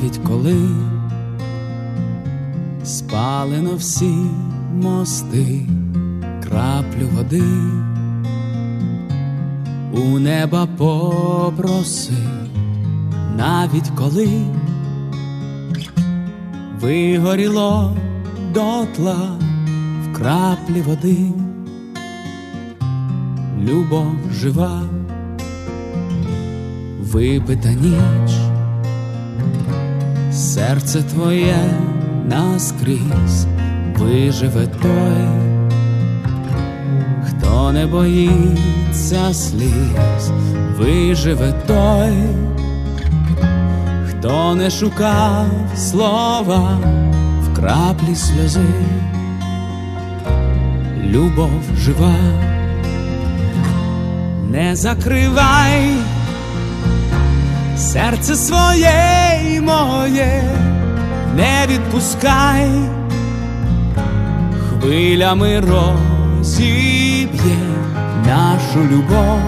навіть коли спалено всі мости, краплю води у неба попроси, навіть коли вигоріло дотла в краплі води. Любов жива, випита ніч, серце твоє наскрізь виживе той, хто не боїться сліз, виживе той, хто не шукав слова в краплі сльози. Любов жива, не закривай серце своє й моє, не відпускай, хвилями розіб'є нашу любов.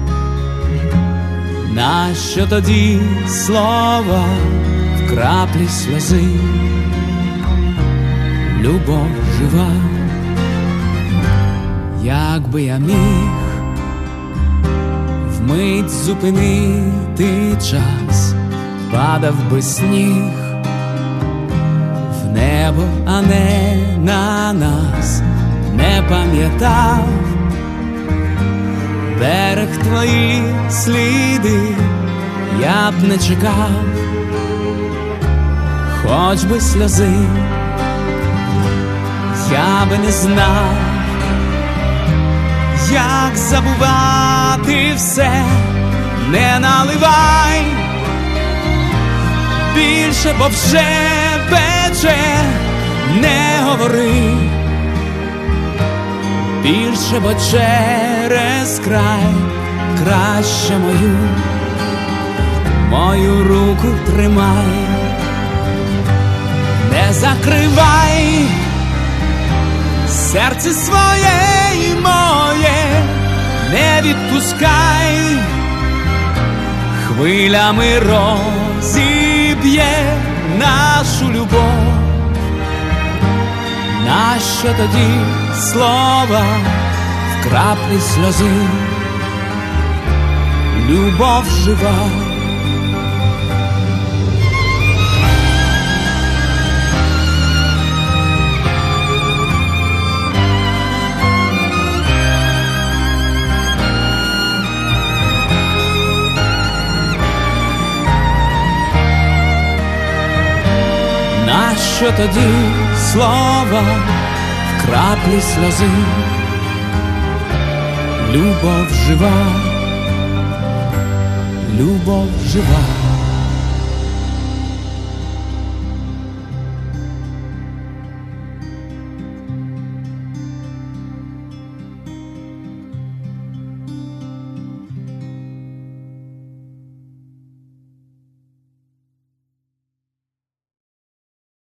Нащо тоді слова в краплі сльози? Любов жива, якби я міг вмить зупинити час, падав би сніг в небо, а не на нас, не пам'ятав берег твої сліди, я б не чекав, хоч би сльози, я би не знав, як забувати все. Не наливай більше, бо вже пече, не говори більше, бо через край краще мою руку тримай. Не закривай серце своє й моє, не відпускай, хвилями розіб'є нашу любов. Нащо тоді слова в краплі сльози? Любов жива. Нащо тоді слова в краплі сльози? Любов жива, любов жива.